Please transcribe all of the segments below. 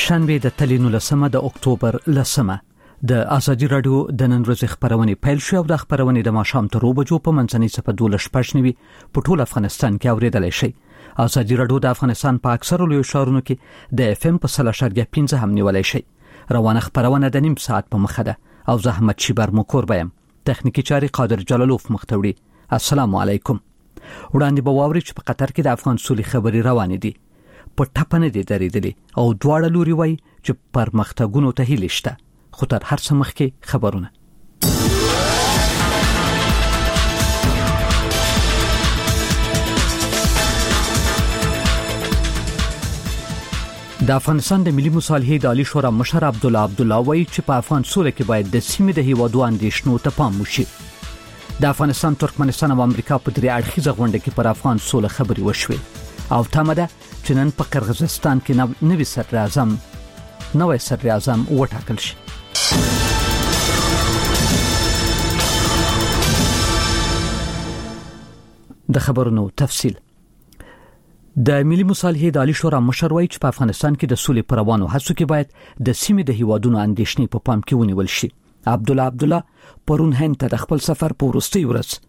شنبه د تلینو لسمه د اکتوبر لسمه د ازادي رادیو د نن ورځې خبرونه پیل شو او د خبرونه د ماښام تر 2 بجو په منځنۍ صفه 12:15 په ټول افغانستان کې اوریدلای شي. ازادي رادیو د افغانستان په اکثرو لوی ښارونو کې د FM په 3.15 هم نیولای شي. روانه خبرونه د نیم ساعت په مخه ده او زحمت شیبر مکور بیم. تخنیکی چاري قادر جلالوف مختوړي. السلام علیکم. وړاندې به واوري چې په قطر کې د افغان سولې خبري روانې دي. په ټپنه دي درېدلې او دواړه لوري وای چې پرمختګونو ته هیله شته. خو تر هر څه مخکې خبرونه. د افغانستان د ملي مصالحې د عالی شورا مشر عبدالله وایي چې په افغان سولې کې باید د سیمې د هیوادو اندېښنو ته پام وشي. د افغانستان، ترکمنستان او امریکا په درې اړخیزه غونډه کې پر افغان سولې خبري وشوي او تمه ده چې نن په قرغیزستان کې نوی صدر اعظم وټاکل شي. د خبرونو تفصیل. د ملي مصالحې د عالی شورا مشر وایي چې په افغانستان کې د سولې پر روانو هڅو کې باید د سیمې د هیوادونو اندېښنې په پام کې ونیول شي. عبدالله پرون هند ته د خپل سفر په وروستۍ ورځ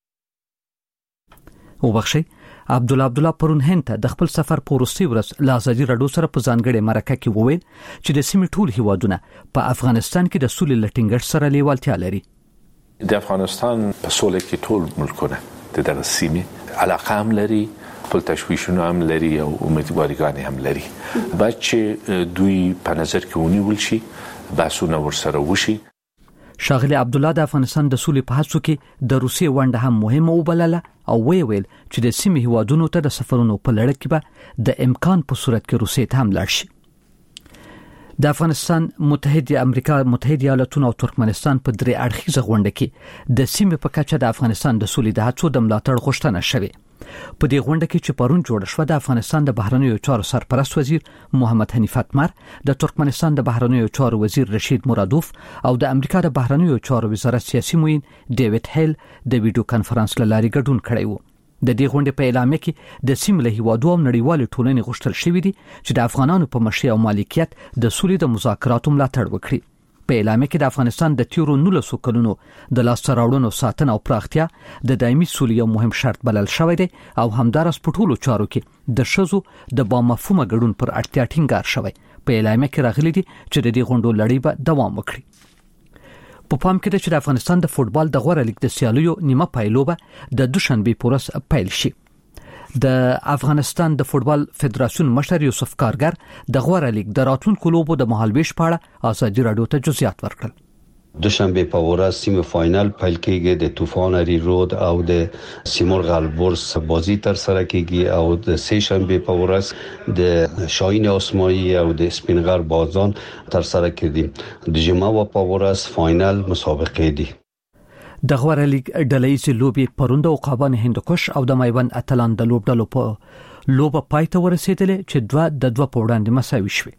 عبدالله پرون هند ته د خپل سفر په وروستۍ ورځ له ازادي رادیو سره په ځانګړې مرکه کې وویل چې د سیمې ټول هیوادونه په افغانستان کې د سولې لټینګښت سره لیوالتیا لري. د افغانستان په سولې کې ټول ملکونه د دغه سیمې علاقه هم لري، خپل تشویشونه هم لري او امیدواریګانې هم لري. باید چې دوی په نظر کې ونیول شي، بحثونه ورسره وشي. شاغلی عبدالله د افغانستان د سولې په هڅو کې د روسیې ونډه هم مهمه وبلله او ویل چې د سیمې هیوادونو ته د سفرونو په لړ کې به د امکان په صورت کې روسیې ته هم لاړ شي. د افغانستان، امریکا متحده ایالاتونو او ترکمنستان په درې اړخیزه غونډه کې د سیمې په کچه د افغانستان د سولې د هڅو د ملاتړ غوښتنه شوه. په دې غونډه کې چې پرون جوړه شوه، د افغانستان د بهرنیو چارو سرپرست وزیر محمد حنیف اتمر، د ترکمنستان د بهرنیو چارو وزیر رشید مرادوف او د امریکا د بهرنیو چارو وزارت سیاسي معین ډیوډ هیل د ویډیو کانفرنس له لارې ګډون کړی وو. د دې غونډې په اعلامیه کې د سیمې له هیوادو او نړیوالې ټولنې غوښتل شوې دي چې د افغانانو په مشرۍ او مالکیت د سولې د مذاکراتو ملاتړ وکړي. په اعلامیه کې د افغانستان د تیرو 19 کلونو د لاسته راوړنو ساتنه او پراختیا د دایمي سولې یو مهم شرط بلل شوی دی او همدارس په ټولو چارو کې د ښځو د بامفهومه ګډون پر اړتیا ټینګار شوی. په اعلامیه کې راغلي دي چې د دې غونډو لړۍ به دوام وکړي. په پام کې ده چې د افغانستان د فوتبال د غوره لیګ د سیالیو نیمه پایلوبه د دوشنبه په ورځ پیل شي. د افغانستان د فوتبال فدراسیون مشر یوسف کارګر د غوره لیګ د راتلونکو لوبو د مهالویش په اړه ازادي رادیو ته جزئیات ورکړل. دوشنبه په ورځ سیمی فاینل پیل کېږي. د طوفان ری رود او د سیمرغ البرز بازی تر سره کېږي او د سه شنبه په ورځ د شاهین اسماعیلی او د سپینغر بازان تر سره کېږي. د جمعه په ورځ فاینل مسابقه دي. د غوره لیګ ډله‌ییزې لوبې پروند او قابان هندوکش او د میوند اتلان د لوبډلو په لوبه پای ته ورسېدلې چې دوه په وړاندې مساوي شوې.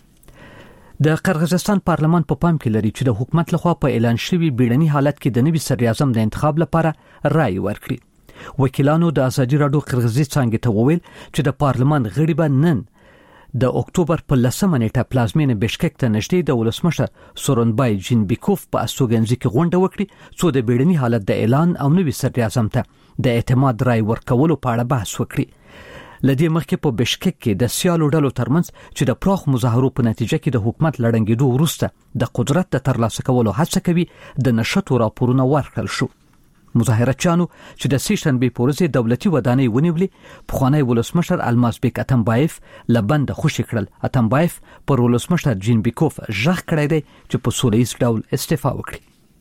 د قرغیزستان پارلمان په پام کې لري چې د حکومت لخوا په اعلان شوی بیړني حالت کې د نوي صدر اعظم د انتخاب لپاره رائے ورکړي. وکیلانو د ازادي رادیو قرغیزي څنګه ته وویل چې د پارلمان غړي به نن د اکتوبر په 10 نیټه پلازمینه بشکک ته نږدې د ولسمشر سورونبای جینبیکوف په استوګنځي کې غونډه وکړي څو د بیړني حالت د اعلان او نوي صدر اعظم ته د اعتماد رائے ورکولو په اړه بحث وکړي. لدې مخکې په بشکک کې د سیالو ډلو ترمنځ چې د پراخ مظاهرو په نتیجه کې د حکومت لړنګېدو وروسته د قدرت د ترلاسه کولو هڅه کوي د نشټو راپورونه ورکړل شو. مظاهرچیانو چې د سه شنبه په ورځ دولتي ودانۍ ونیولې، پخوانی ولسمشر المازبیک اتمبایف لبند خوشی کړل. اتمبایف پر ولسمشر جینبیکوف ژغ کړی دی چې په سولهییز ډول استعفا وکړي.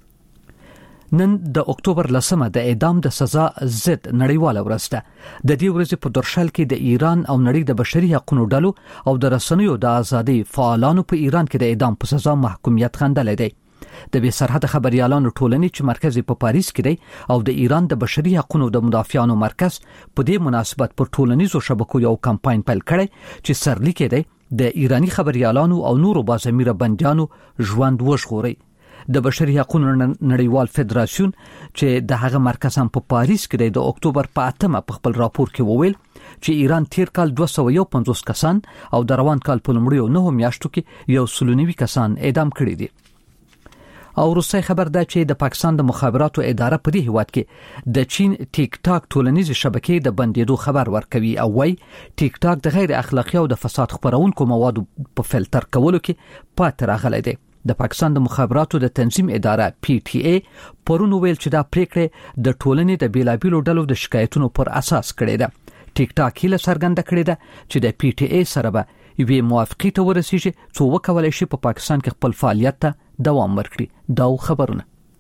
نن د اکتوبر 10 د اعدام د سزا ضد نړیواله ورځ ده. د دې ورځې په درشل کې د ایران او نړۍ د بشري حقوقو ډلو او د رسنیو د ازادۍ فعالانو په ایران کې د اعدام په سزا محکومیت غندلې دی. د بې سرحد خبريالانو ټولنې چې مرکز په پاریس کې دی او د ایران د بشري حقوقو د مدافعانو مرکز په دې مناسبت پر ټولنیزو شبکو یو کمپاین پیل کړی چې سرلیک دی د ایرانی خبريالانو او نورو بازمیره بندیانو ژوند وژغوري. د بشري حقوقو نړیوال فدراسیون چې د هغه مرکز هم په پاریس کې د اکتوبر په 8 په خپل راپور کې وویل چې ایران تیر کال 251 کسان او د روان کال په لومړیو 9 میاشتو کې 190 کسان اعدام کړي دي. او روسي خبر ده چې د پاکستان د مخابراتو اداره په دې هیواد کې د چین ټیک ټاک ټولنیزې شبکې د بندیدو خبر ورکوي او وايي ټیک ټاک د غیر اخلاقی او د فساد خپرونکو موادو په فلټر کولو کې پاتې راغلی دی. د پاکستان د مخابراتو د تنظیم اداره PTA پرون ویل چې دا پریکړه د ټولنې د بیلابیلو ډلو د شکایتونو پر اساس کړې ده. ټیک ټاک هله څرګنده کړې ده چې د PTA سره به یوې موافقې ته ورسیږي څو وکولای شي په پاکستان کې خپل فعالیت ته دوام ورکړي. دا خبرونه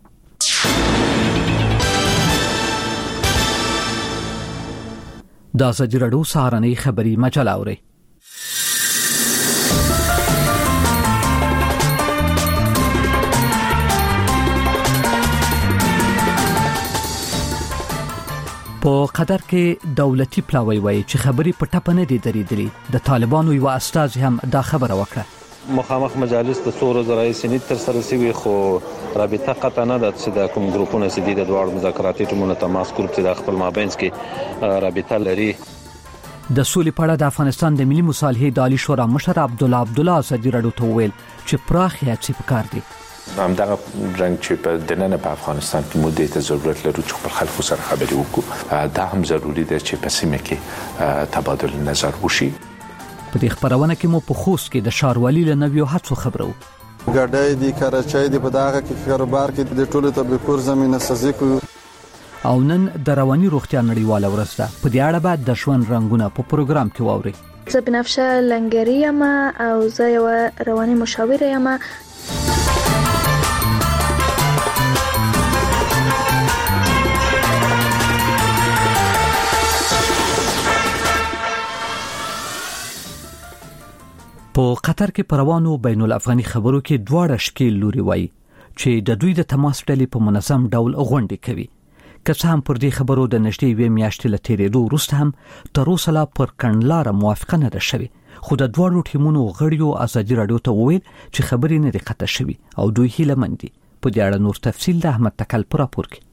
د ازادي راډیو سهارنۍ خبری مجله اوري. په قطر کې دولتي پلاوی وایي چې خبري په ټاپه نه دي درېدلې. د طالبانو یو استاذ هم دا خبره وکړه. مخامخ مجالس د څو ورځې راهیسې نه تر سره شوي خو رابطه قطع نه ده چې د کوم ګروپونو چې د دوه مذاکراتي ټیمونو تماس ګروپ چې د خپل مابینس کې رابطه لري. د سولې په اړه د افغانستان د ملي مصالحې د عالی شورا مشر عبدالله ازادي راډیو ته ویل چې پراخ هڅې پکار دي. همدغه رنګ چې په دننه په افغانستان کې مودې ته ضرورت لرو چې خپل خلکو سره خبرې وکړو. دا هم ضروری ده چې په سیمه کې تبادل نظر وشي. په دې خبرونه کې مو په خوست کې د ښاروالي له نویو هڅو خبرو. ګډای دي کراچۍ دي په دغه کې کاروبار کې د ټولو تبلیغور زمينه سازي کوي. او نن د رواني روغتیا نړیواله ورځ ده. په دې اړه به د ژوند رنگونه په پروګرام کې واوري. زه بنفشه لنګری یم او زه یو رواني مشاوره یم. په قطر کې پروانو بین الافغاني خبرو کې دواړه شکیل لوري وایي چې د دوی د تماس ډلې په منظم ډول غونډې کوي. که څه هم پر دې خبرو د نږدې وې میاشتې له تیرېدو وروسته هم تر اوسه لا پر کڼلاره موافقه نه ده شوې. خو د دواړو ټیمونو غړیو ازادي راډیو ته وویل چې خبرې نه دي قطع شوې او دوی هیله مند دي. په دې اړه نور تفصیل د احمد تکل پر راپور کې.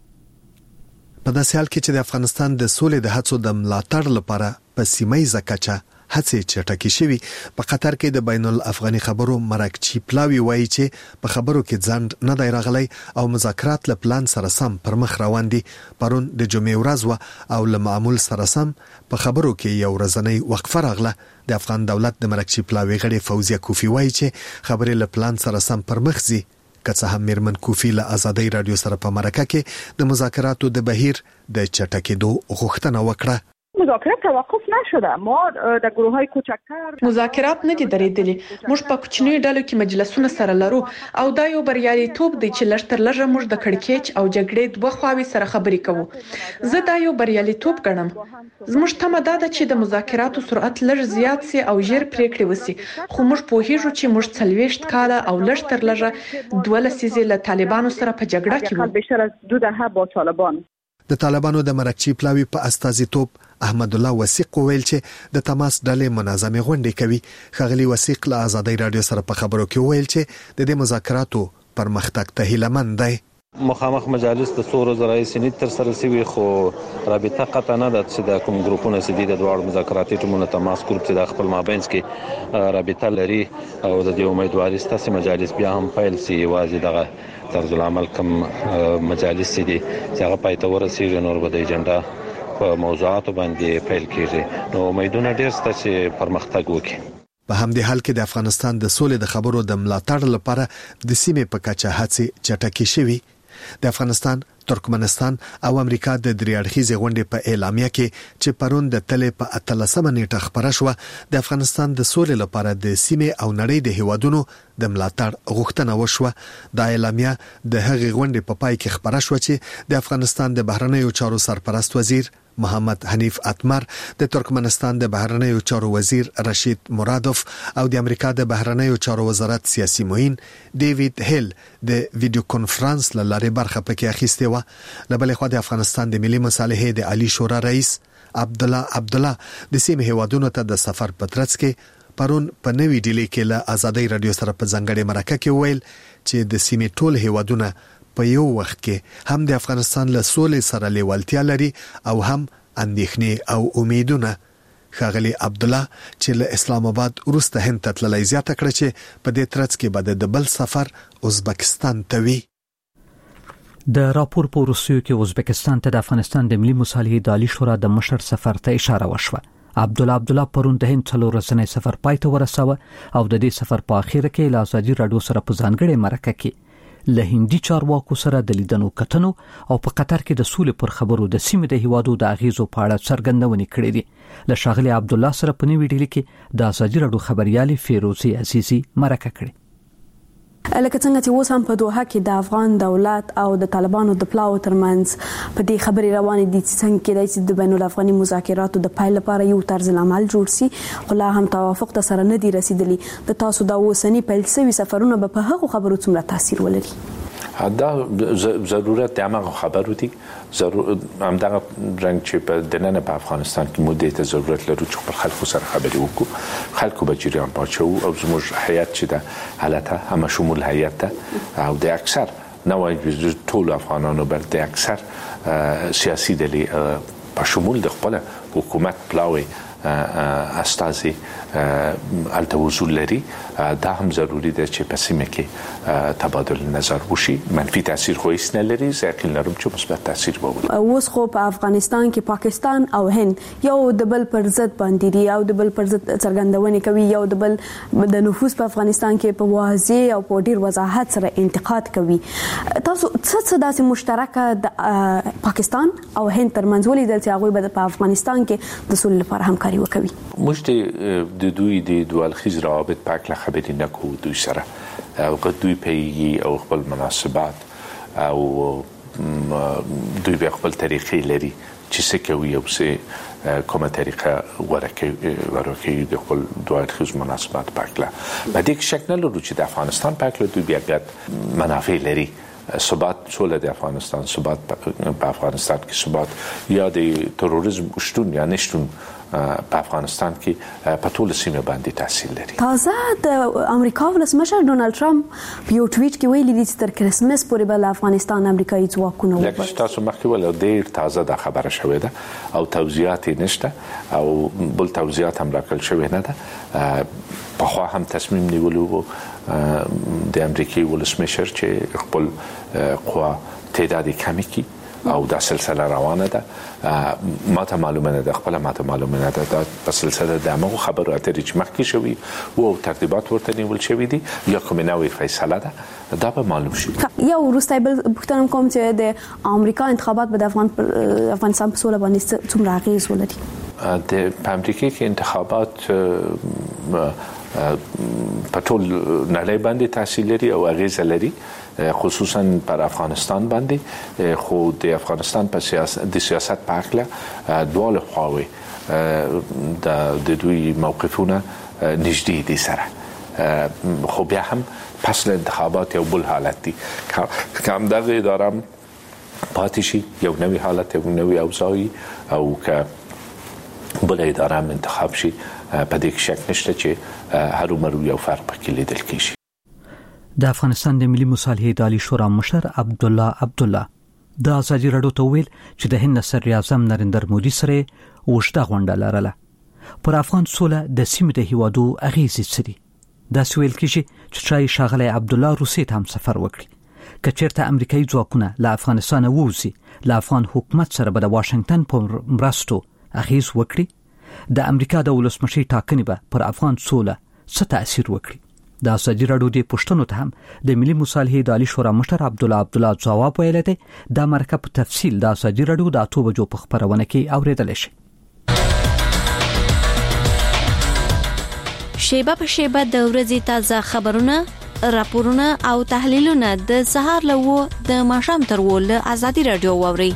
په داسې حال کې چې د افغانستان د سولې د هڅو د ملاتړ لپاره په سیمایي کچه هڅې چټکې شوي، په قطر کې د بین الافغاني خبرو مرکچی پلاوی وایي چې په خبرو کې ځند نه دی راغلی او مذاکرات له پلان سره سم پر مخ روان دي. پرون د جمعې ورځ او له معمول سره سم په خبرو کې یو ورځنی وقفه راغله. د افغان دولت د مرکچی پلاوی غړي فوزیه کوفی وایي چې خبرې له پلان سره سم پر مخ ځي. که څه هم میرمن کوفی له ازادي رادیو سره په مرکه کې د مذاکراتو د بهیر د چټکېدو غوښتنه وکړه. مذاکرات توقف نشده. ما در گروه‌های کوچکتر مذاکرات نه دي درېدلي. موږ په کوچنیو ډلو کې مجلسونه سره لرو او دا یو بریالیتوب دی چې لږ تر لږه موږ د کړکېچ او جګړې دوه خواوې سره خبرې کوو. زه دا یو بریالیتوب ګڼم. زموږ تمه دا ده چې د مذاکراتو سرعت لږ زیات سي او ژر پریکړې وسی. خو موږ پوهیږو چې موږ 40 کاله او لږ تر لږه 12 لسیزې له طالبانو سره په جګړه کې وو. بیشتر از 2 دهه با طالبان. د طالبانو د مرکچی پلاوی په استازیتوب احمد الله وثیق ویل چې د تماس ډلې منظمه غونډې کوي. خغلی وثیق له ازادي رادیو سره په خبرو کې ویل چې د دې مذاکراتو پرمختګ ته هیله مند دی. مخامخ مجالس د څو ورځې راهیسې نه تر سره شوي خو رابطه قطع نه ده چې د کوم ګروپونو چې د دوه مذاکراتي ټیمونو تماس ګروپ چې د خپل مابینس کې رابطه لري او د دې امیدواري ستاسو مجالس بیا هم فایل سي واځي دغه طرز العمل کوم مجالس دي چې هغه پای ته ورسیږي نور به د ایجنډا په موضوعاتو باندې فایل کیږي. نو امیدونه ډیر ست چې پرمختګ وکړي. په همدې حال کې د افغانستان د سولې د خبرو د ملاتړ لپاره د سیمې په کچه هڅې چټکې شوي. د افغانستان، ترکمنستان او امریکا د درې اړخیزې غونډې په اعلامیه کې چې پرون د تلې په 13 نیټه خبره شوه د افغانستان د سولې لپاره د سیمې او نړۍ د هیوادونو د ملاتړ غوښتنه وشوه. د اعلامیه د هغې غونډې په پای کې خبره شوه چې د افغانستان د بهرنیو چارو سرپرست وزیر محمد حنیف اتمر، د ترکمنستان د بهرنیو چارو وزیر رشید مرادوف او د امریکا د بهرنیو چارو وزارت سیاسي معین ډیوید هیل د ویډیو کانفرنس له لارې برخه پکې اخیستې و. له بلې خوا د افغانستان د ملي مصالحې د عالی شورا رئیس عبدالله د سیمې هیوادونو ته د سفر په ترڅ کې پرون په نوې ډیلي کې له ازادي رادیو سره په ځنګړې مرکه کې ویل چې د سیمې ټول هیوادونه په یو وخت کې هم د افغانستان له سولې سره لیوالتیا لري او هم اندېښنې او امیدونه. ښاغلي عبد الله چې له اسلام آباد وروسته هند ته تللی زیاته کړه چې په دې ترڅ کې به د بل سفر ازبکستان ته وي. د راپور په وروستیو کې ازبکستان ته د افغانستان د ملي مصالحې د عالی شورا د مشر سفر ته اشاره وشوه. عبد الله پرون د هند څلور ورځې سفر پای ته ورساوه او د دې سفر په اخر کې له ازادي راډیو سره په ځانګړي مرکه کې له هندي چارواکو سره د لیدنو کتنو او په قطر کې د سولې پر خبرو د سیمې د هیوادو د اغیزو په اړه څرګندونې کړې دي. له ښاغلي عبد الله سره په نوې ډیلي کې د ازادي راډیو خبريالي فیروزي عزیزي مرکه کړې. لکه څنګه چې اوس هم په دوحه کې د افغان دولت او د طالبانو د پلاو ترمنځ په دې خبرې روانې دي څنګه کې د بین الافغاني مذاکراتو د پایل لپاره یو طرز العمل جوړ شي، خو لا هم توافق ته سره نه دی رسیدلی. د تاسو د اوسنی پیل شوی سفرونه په هغه خبرو څومره تاثیر ولري؟ دا ضرورت د هغه خبرو دي، همدغه رنګ چې په دننه په افغانستان کې مو د ضرورت لرو چې خپل خلکو سره خبرې وکړو، خلکو به جریان پاتشو او زموږ هیئت چې د حالته هم شمول هیئت ته او د اکثر نوای ټول افغانانو بر د اکثر سیاسي ډلې په شمول د خپل حکومت پلاوي استازي التوازن لري. دا هم ضروری ده چې په سیمه کې تبادل نظر وشي. منفي تاثیر خو هیڅ نه لري، یقین لرم چې مثبت تاثیر به ولري. اوس خو په افغانستان کې پاکستان او هند یو د بل پر ضد باندې دي او د بل پر ضد څرګندونې کوي، یو د بل د نفوذ په افغانستان کې په واضح او په ډیر وضاحت سره انتقاد کوي. تاسو څه داسې مشترکه د پاکستان او هند ترمنځ ولیدل چې هغه په افغانستان کې د سولې لپاره همکاري وکوي؟ موږ د دوی د دوالخیز روابط په اړه خبرې نه کوو دوی سره او دوی په او خپل مناسبات او دوی به خپل طریقې لري چې څه کوي او څه کومه طریقه ورکوي د خپل دوالخیز مناسبات په اړه. په دې کې شک نه لرو چې د افغانستان په اړه دوی بیا ګډ منافع لري. ثبات سوله د افغانستان، ثبات په افغانستان کې ثبات یا د تروریزم شتون یا نشتون په افغانستان کې په ټول سیمه باندې تاثیر لري. تازه د امریکا ولسمشر ډونالد ټرمپ په یو ټویټ کې ویلي دی چې تر کرسمس پورې به له افغانستان امریکایي ځواکونه وباسي. لکه تاسو مخکې ول ډیر تازه د خبره شوې ده او توضیحات نشته او بل توضیحات هم راکړل شوې نه ده. په خو هم تصمیم نیولو د امریکایي ولسمشر چې خپل قوا تعداد کمی کی او دا سلسله روانه ده. ماته معلومه ده، خپل ماته معلومه ده دا په سلسله د هغه خبرو اترې چې مخکې شوی او ترتیبات ورته نیول شوی دي یا کومه نوې فیصله ده دا به معلوم شي. یو وروسته بل پوښتنه کوم چې د امریکا انتخابات به د افغانستان په سوله باندې څومره اغیز ولري؟ په امریکا کې انتخابات په ټول نړۍ باندې تاثیر لري او اغیز لري، خصوصا پر افغانستان باندې. خو د افغانستان په سیاست په اړه دواړه خواوې د دوی موقفونه نږدې دي سره. خو بیا هم پس له انتخابات یو بل حالت دي که هم دغه اداره پاتې شي، یو نوی حالت، یو نوی اوضاع او که بل اداره هم انتخاب شي، په دې کې شک نشته چې هر عمر یو فرق پکې لیدل کیږي. د افغانستان د ملي مصالحې د عالی شورا مشر عبد الله د ازادي راډیو ته ویل چې د هند صدر اعظم نریندر مودي سره وشته غونډه لرله. پر افغان سوله د سیمې د هیوادو اغیزې سړي دا سویل کیږي چې شای شاغله عبد الله روسي ته هم سفر وکړي. کچېرته امریکایي ځواکونه له افغانستان ووزي، له افغان حکومت سره به د واشنگټن په مرستو اغیز وکړي. د امریکا د ولسمشر ټاکنې به پر افغان سوله څه تاثیر وکړي؟ د ازادي راډیو د پښتنو ته هم د ملي مصالحې د عالی شورا مشر عبد الله جواب ویل دی. د مرکه په تفصیل د ازادي راډیو د 8 بجو په خبرونه کې اوریدل شي. شیبه په شیبه د ورځې تازه خبرونه، راپورونه او تحلیلونه د سهار لوو د ماښام تر ول ازادي راډیو ووري.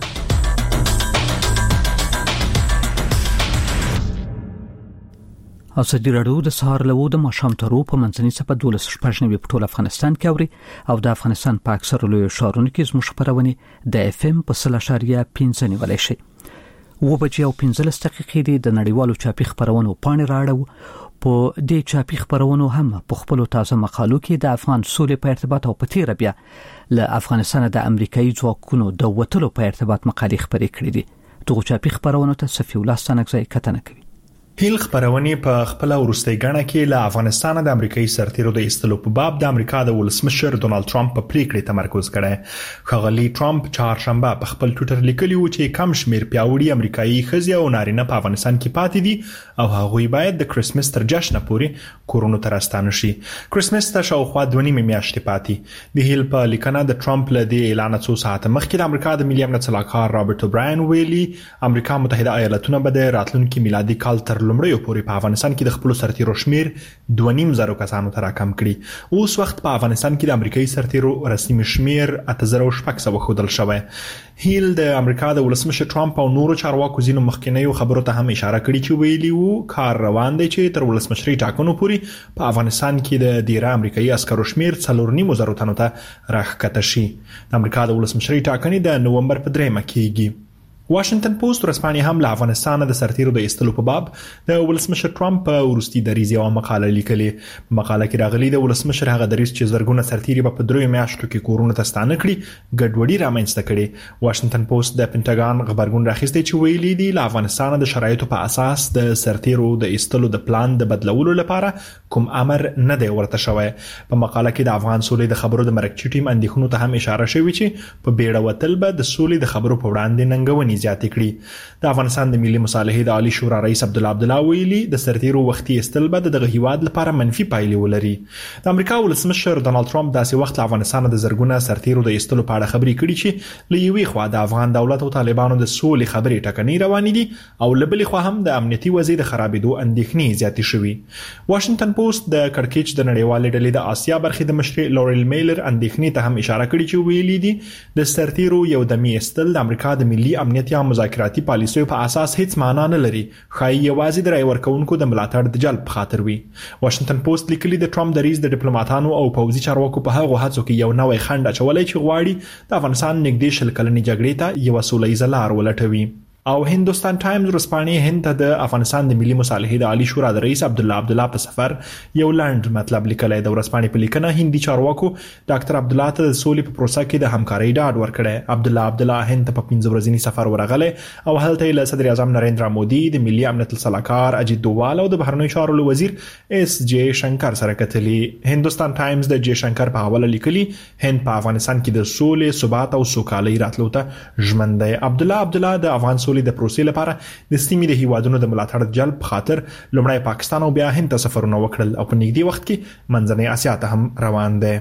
ازادي راډیو د سهار لوو د ماښام ترو په منځني سپه 12 په ټول افغانستان کې اوري او د افغانستان په اکثر لوی ښارونو کې زموږ خبرونه د اف ام په 0.5 نیولای شي. و بجې او 15 دقیقې د نړیوالو چاپی خبرونو پاڼې راړو. په دې چاپی خبرونو هم په خپل تازه مقالو کې د افغان سولې په ارتباط او په تیر بیا له افغانستان د امریکایي ځواکونو د وټلو په ارتباط مقالې خبرې کړې دي. دغه چاپی خبرونو ته صفي الله ستانکزی کتنه کوي. هیل خبرونه په خپل ورستۍ غاڼه کې له افغانستان د امریکایي سرتیرو د ایستلو په باب د امریکا د ولسمشر ډونالد ټرمپ په پریکړې تمرکز کړی. ښاغلي ټرمپ چهارشنبه په خپل ټوئیټر لیکلی و چې کم شمیر پیاوړي امریکایي ښځې او نارینه په افغانستان کې پاتې دي او هغوی باید د کریسمس تر جشن پورې کورونو ته راستانه شي. کریسمس ته شاوخوا 2.5 میاشتې پاتې. د هیل په لیکنه د ټرمپ له دې اعلان څو ساعت مخکې د امریکا د ملي امنیت سلاکار رابرټ اوبراین ویلي امریکا متحده ایالاتونه به د راتلونکي میلادي کال تر لومړیو پورې په افغانستان کې د خپل سرتیرو شمیر 2.5 کسانو ته راکم کړي. اوس وخت په افغانستان کې د امریکایي سرتیرو رسمي شمیر 8600 ښودل شوی. هیل د امریکا د ولسمشر ټرمپ او نورو چارواکو ځینو مخکینیو خبرو ته هم اشاره کړې چې ویلي وو کار روان دی چې تر ولسمشري ټاکنو پورې په افغانستان کې د ډیره امریکایي عسکرو شمیر 4.5 تنو ته راښکته شي. د امریکا د ولسمشري ټاکنې د نومبر په 3 کېږي. واشنگټن پوسټ ورځپاڼې هم له افغانستان د سرتیرو د ایستلو په باب د ولسمشر ټرمپ په ورستي دریځ یو مقاله لیکلې. مقاله کې راغلي د ولسمشر هغه دریځ چې زرګونه سرتیري په 3 میاشتو کې کورونه ته ستانه کړي ګډوډي رامنځته کړي. واشنگټن پوسټ د پینټاګان خبرګون راخیستي چې ویلي دی له افغانستان د شرایطو په اساس د سرتیرو د ایستلو د پلان د بدلولو لپاره کوم امر نه دی ورته شوی. په مقاله کې د افغان سولې د خبرو د مرکزي ټیم اندېښنو ته هم اشاره شوې چې په بیړه وتل به د سولې د خبرو په وړاندې ننګونې زیاتې کړي. د افغانستان د ملي مصالحې د عالی شورا رئیس عبدالله ویلي د سرتیرو وختي استل به دغه هیواد لپاره منفي پایلې ولري. د امریکا ولسمشر ډونالد ټرمپ داسې وخت له افغانستان د زرګونه سرتیرو د استلو په اړه خبرې کړې چې له یوې خوا د افغان دولت او طالبانو د سولې خبرې ټکنۍ روانې دي او له بلې خوا هم د امنیتي وضعیت د خرابېدو اندېښنې زیاتې شوې. واشنگټن پوسټ د کړکېچ د نړیوالې ډلې د آسیا برخې د مشر لورل میلر اندېښنې ته هم اشاره کړې چې ویلي دي د سرتیرو یو دمي استل د امریکا د ملي امنیت یا مذاکراتي پالیسیو په اساس هیڅ معنا نه لري. خای یوازې د رای ورکونکو د ملاتړ د جلب خاطر وي. واشنگټن پوسټ لیکلي د ټرمپ دریځ د ډیپلوماټانو او پوځي چارواکو په هغه هڅو کې یو نوې خنډ اچولای چې غواړي د افغانستان نږدې شل کلنې جګړې ته یو سولهییزه لار ولټوي. او هندوستان ټایمز ورځپاڼې هند ته د افغانستان د ملي مصالحې د عالی شورا د رئیس عبدالله په سفر یو لاند مطلب لیکلی. د ورځپاڼې په لیکنه هندي چارواکو ډاکټر عبدالله ته د سولې په پروسه کې د همکارۍ ډاډ ورکړی. عبدالله هند ته په 15 ورځنی سفر ورغلی او هلته له صدر اعظم نریندرا مودي د ملي امنیت سلاکار اجیت دووال او د بهرنیو چارو وزیر اس جے شنکر سره کتلی. هندوستان ټایمز د جے شنکر په حواله لیکلی هند په افغانستان کې د سولې ثبات او سوکالۍ راتلو ته ژمن دی. عبدالله د افغان سولې د پروسې لپاره د سیمې د هیوادونو د ملاتړ جلب خاطر لومړی پاکستان او بیا هند ته سفرونه وکړل او په نږدې وخت کې منځنۍ اسیا ته هم روان دی.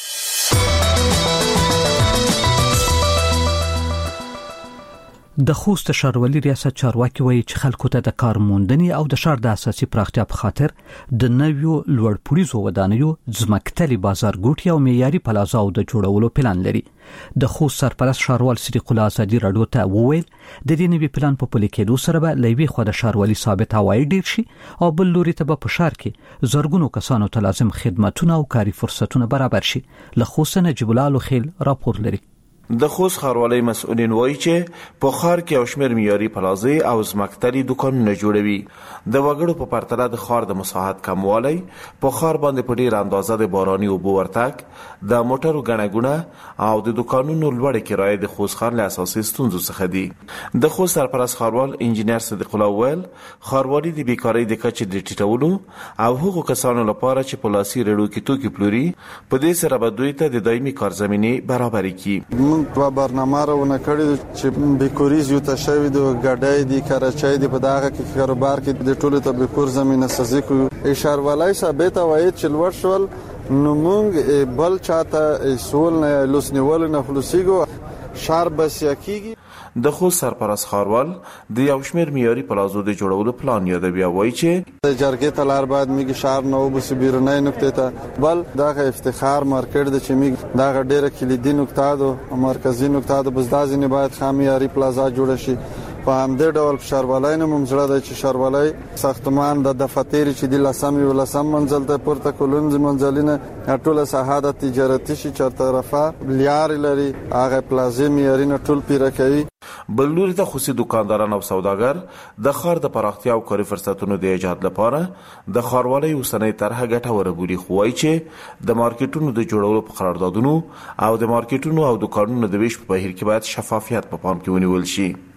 د خوست ښاروالي ریاست چارواکي وایي چې خلکو ته د کار موندنې او د ښار د اساسي پراختیا په خاطر د نویو لوړپوړیزو ودانیو ځمکتلي بازار ګوټي او معیاري پلازاو د جوړولو پلان لري. د خوست سرپرست ښاروال صدیق الله ازادي راډیو ته وویل د دې نوي پلان په پلي کېدو سره به له یوې خوا د ښاروالي ثابت عواید ډیر شي او بل لوري ته به په ښار کې زرګونو کسانو ته لازم خدماتونه او کاري فرصتونه برابر شي. له خوست نجیب الله لوخیل راپور لري. د خوست ښاروالۍ مسؤلین وایي چې په ښار کې یو شمېر معیاري پلازې او ځمکتلي دوکانونه جوړوي. د وګړو په پرتله د ښار د مساحت کموالی په ښار باندې په ډېره اندازه د باراني اوبو ورتګ د موټرو ګڼه ګوڼه او د دوکانونو لوړې کرایې د خوست ښار له اساسي ستونزو څخه دي. د خوست سرپرست ښاروال انجینر صدیق الله وویل ښاروالي د بیکارۍ د کچې د ټیټولو او هغو کسانو لپاره چې په لاسي رېړو کې توکي پلوري په دې سره به دوی ته د دایمي کار زمینې برابرې کړي. په برنامه راونه کړی چې بیکوریز یو تشوي د ګډای دی کراچۍ دی په دغه کې کاروبار کې د ټولو ته بیکور زمينه سازي کو اشارولای ثابت وایي چې لوړ شول نو مونږ بل چاته سول نه لوسنیول نه خلاصيګو شار بس یکیږي. د خوست سرپرست ښاروال د یو شمېر معیاري پلازو د جوړولو پلان یادوي او وایي چې د جرګې ته لار باید میږي شهر نه وبسي بیرونی نقطې ته بل دغه افتخار مارکیټ د چې میږي دغه ډیره کلیدي نقطه ده مرکزی نقطه ده بس دازې نه باید خامياري پلازا جوړ شي. په همدې ډول ښاروالۍ نه ممزړه د چې ښاروالۍ ساختمان د دفتر چې د لسم منزل ته پورته کولونز منزلینه ټوله ساحه د تجارتي شي چرطرفه لیار لري هغه پلازې معیارونه ټول پیره کوي. بل لوري ته خصوصي دکانداران او سوداګر د ښار د پراختیا او کاري فرصتونو د ایجاد لپاره د ښاروالۍ اوسنۍ طرحه ګټوره بولي. خو وایي چې د مارکیټونو د جوړولو په قراردادونو او د مارکیټونو او دکانونو د ویش په بهیر کې باید شفافیت په پام کې ونیول شي.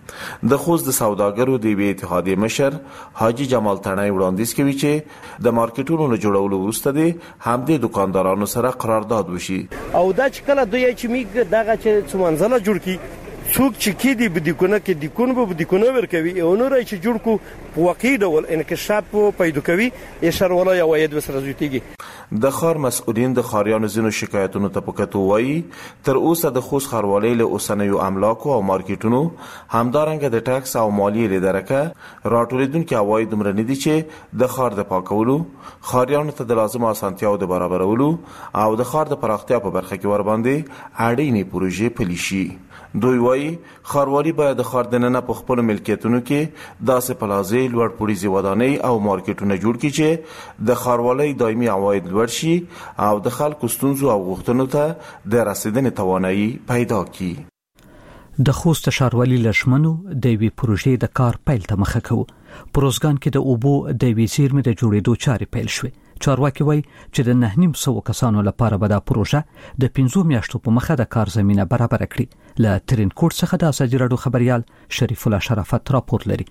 د خوست د سوداګرو د وی اتحادیې مشر حاجی جمال تڼای وړاندیز کوي چې د مارکیټونو له جوړولو وروسته د همدې دکاندارانو سره قرارداد وشي او دا چې کله دوی چې میګ دغه چې څمنځله جوړ کی څوک چې کې دی بدیکونه کې دیکونه به بدیکونه ورکوي او نور چې جوړ کو په واقعي ډول انکشاف پیدا کوي اشاره ولا یو اید وسره زویتيږي د خار مسؤلین د خاریانو زینو شکایتونو ته پکتو وایي تر اوسه د خوست خاروالۍ له اوسنیو املاکو او مارکیټونو همدارنګه د ټاکس او مالیې لدارکه راټولیدونکو عواید دومره ندي چې د خار د پاکولو خاریانو ته د لازم اسانتیاو د برابرولو او د خار د پراختیا په برخه کې ور باندې اړینې پروژې پلي شي. دوی وایي خاروالي باید د خار دننه په خپل ملکیتونو کې داسې پلازې لوړ پوړیزي ودانۍ او مارکیټونه جوړ کړي چې د خاروالۍ دایمي عواید لوړ شي او د خلکو ستونزو او غوښتنو ته د رسیدنې توانایي پیدا کړي. د خوست ښاروالي لشمنو د وی پروژې د کار پیل ته مخه کوي. پروژګان کې د اوبو د وی زیرمې د جوړېدو چارې پیل شوې. چارواکي وایي چې د 900 کسانو لپاره به دا پروژه د 15 میاشتو په مخه د کار زمينه برابر کړي. له ترینکوټ څخه د ازادي راډیو خبريال شریف الله شرافت راپور لري.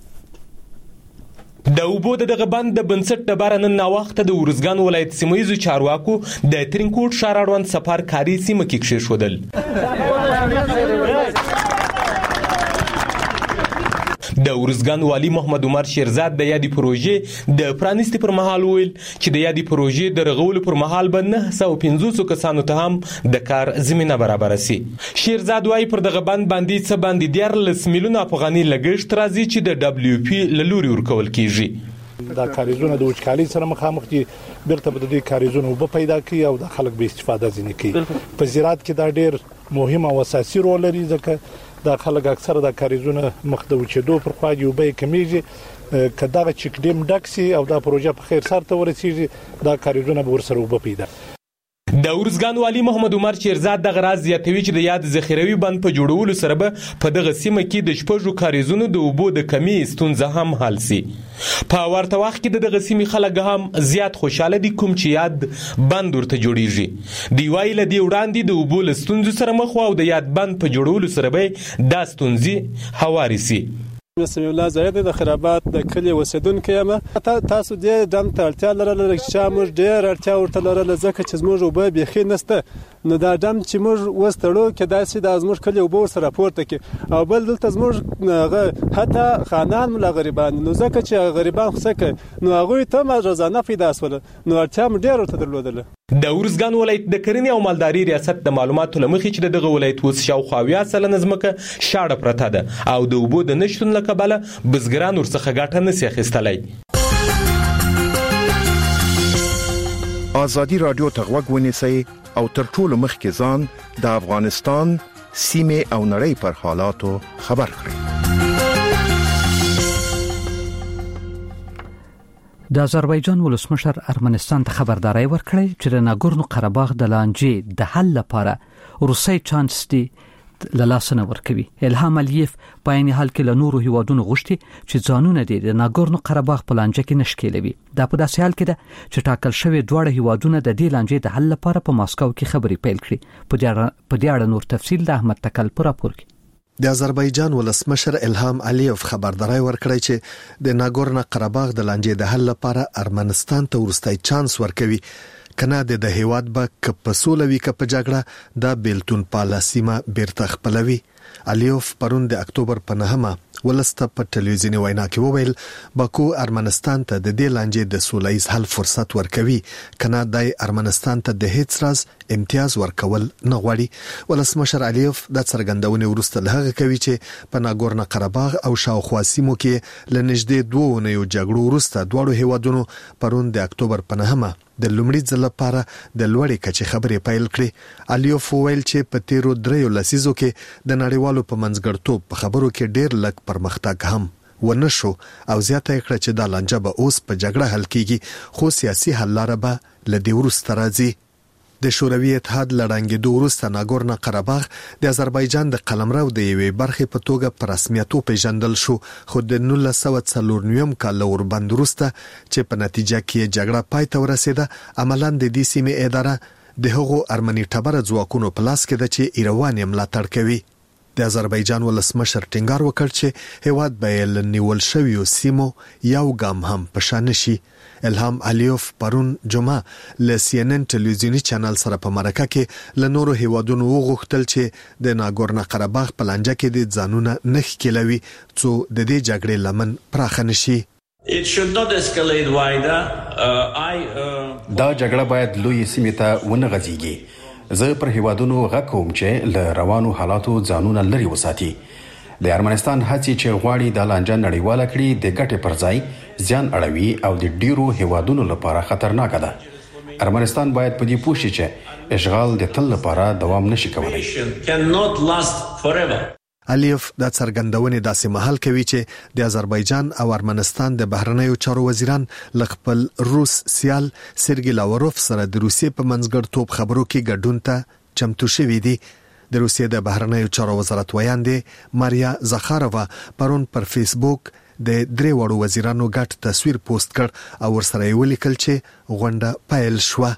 د اوبو دغه بند د بنسټ د بارنن وخت د ورزګان ولایت سیمایي چارواکو د ترینکوټ ښار اړوند سفر کاری سیمه کې کښې شودل. د ورزګان والی محمد عمر شیرزاد د یادې پروژې د پرانیستي پر مهال ویل چې د یادې پروژې د رغولو پر مهال به 950 کسانو ته هم د کار زمينه برابر شي. شیرزاد وايي پر دغه بند باندې څه باندې 14 میلیون افغاني لګښت راځي چې د دبليو پی له لوري ورکول کیږي. دا کاریزونه د وچکالۍ سره مخامخ دي بیرته به د دې کاریزونو وب پیدا کوي او د خلک به استفاده ځنی کوي. په زراعت کې دا ډېر مهم او اساسي رول لري ځکه دا خلک اکثره د کاریزونو مخ د وچېدو پر خوا دی وبې کمیږي کدا چې ډیم ډکسي او دا پروژه په خیر سره ته ورسیږي دا کاریزونه به ورسره وب پیدا. د ورزګان والی محمد عمر شیرزاد د غراز زیاتوي چې د یاد ذخیروي بند په جوړولو سره به په دغه سیمه کې د شپږو کاریزونو د اوبو د کمی ستونزه هم حل شي. په ورته وخت کې دغه سیمې خلک هم زیات خوشاله دي کوم چې یاد بند ورته جوړیږي. دی وایي له دې وړاندې د اوبو له ستونزو سره مخ او د یاد بند په جوړولو سره به دا ستونزې هواري شي. سمي الله زاید د خرابات د کلی وسیدونکو یم تاسو دې دم ته اړتیا لرله چې موږ ډېر اړتیا ورته لرله ځکه چې موږ وبې بيخي نسته نو دا دم چې موږ وستړو کې داسې د ازموږ کلی وبو سره پورته کې او بل دلته زموږ حتی خانان مل غریبان نو ځکه چې غریبان خسکه نو هغه ته ما روزانه پیدا سول نو اړتیا م ډېر ورته درلودله. د ورزګان ولایت د کرنې او مالداري ریاست د معلوماتو لمخې چې دغه ولایت وس شاوخوا 80% ځمکه شاړه پرته ده او د اوبو د نشټون لکبله بزګران ورڅخه ګټه نشي اخیستلای. ازادي رادیو ته غوږ ونیسئ او تر ټولو مخکې ځان د افغانستان سیمه او نړۍ پر حالاتو خبر کړئ. د آذربایجان ولسمشر ارمنستان ته خبرداري ورکړې چې د ناګورنو قرهباغ د لانجې د حل لپاره روسي چانس دی لاسنه ورکوي. الهام الیف په عین حال کې له نورو هیوادونو غوښتي چې ځانونه د ناګورنو قرهباغ په لانجه کې نشکېلوي. دا په داسې حال کې ده چې ټاکل شوی دواړه هیوادونه د دې لانجې د حل لپاره په ماسکو کې خبرې پیل کړي. په دې اړه نور تفصیل د احمد تکل پر راپور کې. د آذربایجان ولسمشر الهام الیف خبرداري ورکړی چې د ناګورنو قرهباغ د لانجې د حل لپاره ارمنستان ته ورستۍ چانس ورکوي. کنه د هیواد به کپسولوي کپ جګړه د بیلتون پالیسیمه بیرته خپلوي. الیوف پرون د اکتوبر په 9مه ولسته په ټلویزیونی وینا کې وویل باکو ارمنستان ته د دې لانجې د سولهییز حل فرصت ورکوي. کنه د ارمنستان ته د هیڅ راز امتیاز ورکول نه غواړي. ولسمشر الیوف د څرګندونې وروسته لهغه کوي چې په ناګورنو قرهباغ او شاوخوا سیمو کې لنږدې 2 اونیو جګړو وروسته دواړو هیوادونو پرون د اکتوبر په 9مه د لومړي ځل لپاره د لوړې کچې خبرې پیل کړې. الیوف ویل چې په تیرو 3 لسیزو کې د نړیوالو په منځګړتوب په خبرو کې ډېر لږ پرمختګ هم ونشو او زیاته کړه چې د لانجه به اوس په جګړه حل کیږي خو سیاسي حل لاره به لدی ورسته راځي. د شوروي اتحاد لړنګېدو وروسته ناګورنو قرهباغ د آذربایجان د قلمرو د یوې برخې په توګه په رسمیت وپیژندل شو خو د 1949 کال وربند وروسته چې په نتیجه کې جګړه پای ته ورسېده عملاً د دې سیمې اداره د هغو ارمني ټبر ځواکونو په لاس کې ده چې ایروان یې ملاتړ کوي. د آذربایجان ولسمشر ټینګار وکړ چې هیواد به نیول شوی سیمو یو ګام هم پشان شي. الهام علیوف پرون جمعه ل CNN ټلویزیونی چینل سره په مرکه کې ل نورو هیوادونو وغوښتل چې د ناګورنو قرهباغ په لانجه کې د ځانونه نخ کېلوي څو د دې جګړې لمن پراخ نشي. دا جګړه باید لوی سیمه ته ونه غځيږي. زه پر هیوادونو غږ کوم چې ل روانو حالاتو ځانونه لري وساتي. د ارمنستان هڅې چې غواړي د لانجه نړیواله کړي د ګټې پر ځای ځان اړوي او د ډیرو هیوادونو لپاره خطرناک ده. ارمنستان باید په دې پوه شي چې اشغال د تل لپاره دوام نشي کولای. الیف د څرګندونې داسې محل کوي چې د آذربایجان او ارمنستان د بهرنیو چارو وزیران لخپل روس سیال سرګی لاوروف سره د روسیې په منځګړیتوب خبرو کې ګډون ته چمتو شوي دي. د روسیې د بهرنیو چارو وزارت ویاندې ماریا زخارووا پرون پر فیسبوک د درې وړو وزیرانو ګډ تصویر پوسټ کړ او ورسره یې ولیکل چې غونډه پیل شوه.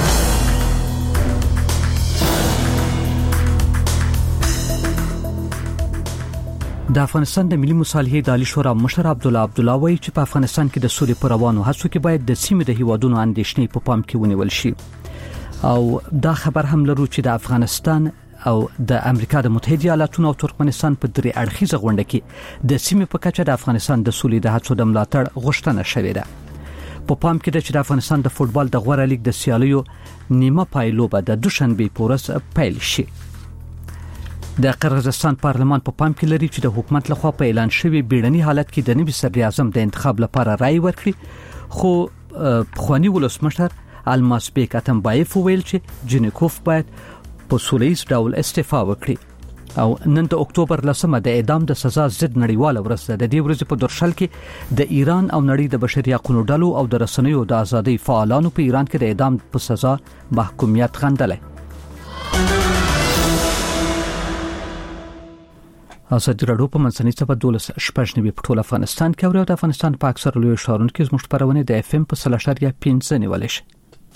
د افغانستان د ملي مصالحې د عالی شورا مشر عبدالله وایي چې په افغانستان کې د سولې پر روانو هڅو کې باید د سیمې د هیوادونو اندېښنې په پام کې ونیول شي. او دا خبر هم لرو چې د افغانستان او د امریکا د متحده ایالاتونو او ترکمنستان په درې اړخیزه غونډه کې د سیمې په کچه د افغانستان د سولې د هڅو د ملاتړ غوښتنه شوې ده. په پام کې ده چې د افغانستان د فوتبال د غوړه لیګ د سیالیو نیمه پایلوبه د دوشنبه پورس پیل شي. د قرغیزستان پارلمان په پام کې لري چې د حکومت لخوا په اعلان شوی بیړني حالت کې د نوي صدر اعظم د انتخاب لپاره رائے ورکړي. خو خوانی ولسمشر الماسبیک اتمبایف ویل چې جنکوف باید په سولهییز ډول استعفا وکړي. او نن د اکتوبر 10 د اعدام د سزا ضد نړیواله ورځ ده. د دې ورځې په درشل کې د ایران او نړۍ د بشري حقوقو ډلو او د رسنیو د ازادۍ فعالانو په ایران کې د اعدام په سزا محکومیت غندلې. ازادي راډیو په منځنۍ صفحه 12 په ټول افغانستان کې او د افغانستان په اکثر لوی ښارونو کې زموږ خبرونه د FM په 3.5 نیولې شي.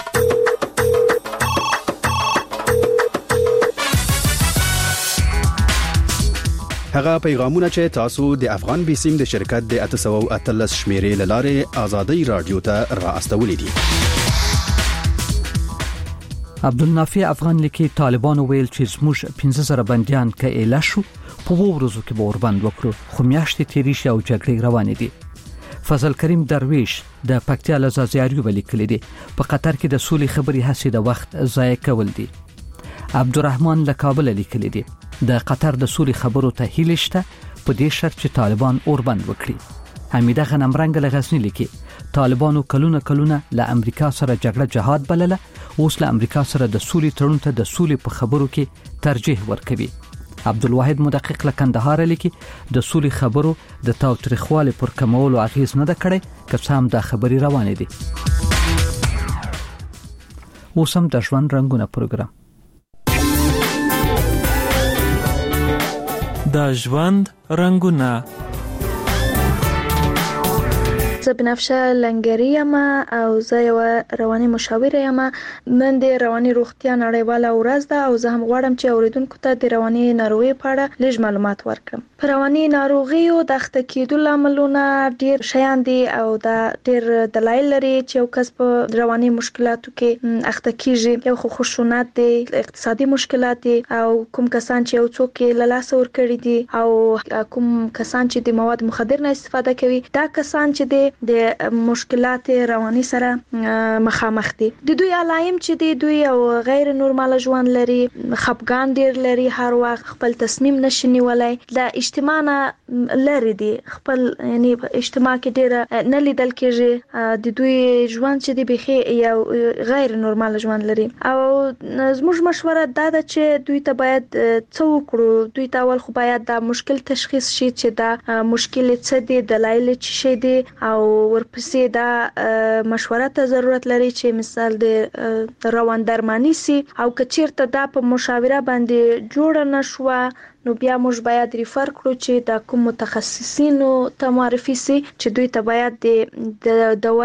هغه پیغامونه چې تاسو د افغان بیسیم د شرکت د 813 شمیرې لاره ازادي رادیو ته راستولې دي. عبدالنافع افغان لیکي طالبان ویل چې زموږ 15000 بنديان کې اله شو په ورځو کې به وربند وکړو خو میاشتې تیرې شي او جګړې روانې دي. فضل کریم درویش د پکتیا لزازیاریو ولیکل دي په قطر کې د سولې خبري هڅې د وخت ضایع کول دي. عبدالرحمن لکابل لیکل دي د قطر د سولې خبرو ته هیله شته په دې شرط چې طالبان اوربند وکړي. حمیده غنمرنګ لغزنی لیکي طالبانو کلونه له امریکا سره جګړه جهاد بلله اوس له امریکا سره د سولې تړون ته د سولې په خبرو کې ترجیح ورکوي. عبدالواحد مدقق لکندهار لیکي د سولې خبرو د تاوتریخوالي پر کمولو اغیز نه د کړي که څه هم د خبري روانې دي. اوس هم د ژوند رنگونه پروګرام د ژوند رنگونه. زه بنفشه لنګری یم او زه یو رواني مشاوره یم. نن د رواني روغتیا نړیواله ورځ ده او زه هم غواړم چې اوریدونکو ته د رواني ناروغي په اړه لږ معلومات ورکړم. په رواني ناروغیو د اخته کېدو لاملونه ډیر شیان دي او دا ډیر دلایل لري چې یو کس په رواني مشکلاتو کې اخته کیږي. یو خو خشونت دي، اقتصادي مشکلات دي او کوم کسان چې یو څوک له لاس ور کړی دي او کوم کسان چې د مواد مخدر نه استفاده کوي. دا کسان چې دي د مشکلات رواني سره مخامخ دي. د دوی علایم چې دي دوی او غیر نورمال ژوند لري، خپګان ډیر لري، هر وخت خپل تصمیم نشي نیولای، د اجتماع نه لري دي، خپل یعنی اجتماع کې ډیر نه لیدل کېږي. د دوی ژوند چې دي بخي یو غیر نورمال ژوند لري او زموږ مشوره دا ده چې دوی ته باید څه وکړو. دوی ته اول خو باید دا مشکل تشخیص شي چې دا مشکل څه دي، دلایل څه شي دي او ورپسې دا مشوره ته ضرورت لري چې مثال د روان درمانی سي او کچیرته دا په مشاوره باندې جوړ نه شو نو بیا موږ باید ریفر کړو چې دا کوم متخصصینو ته معرفي سي چې دوی ته باید د دوا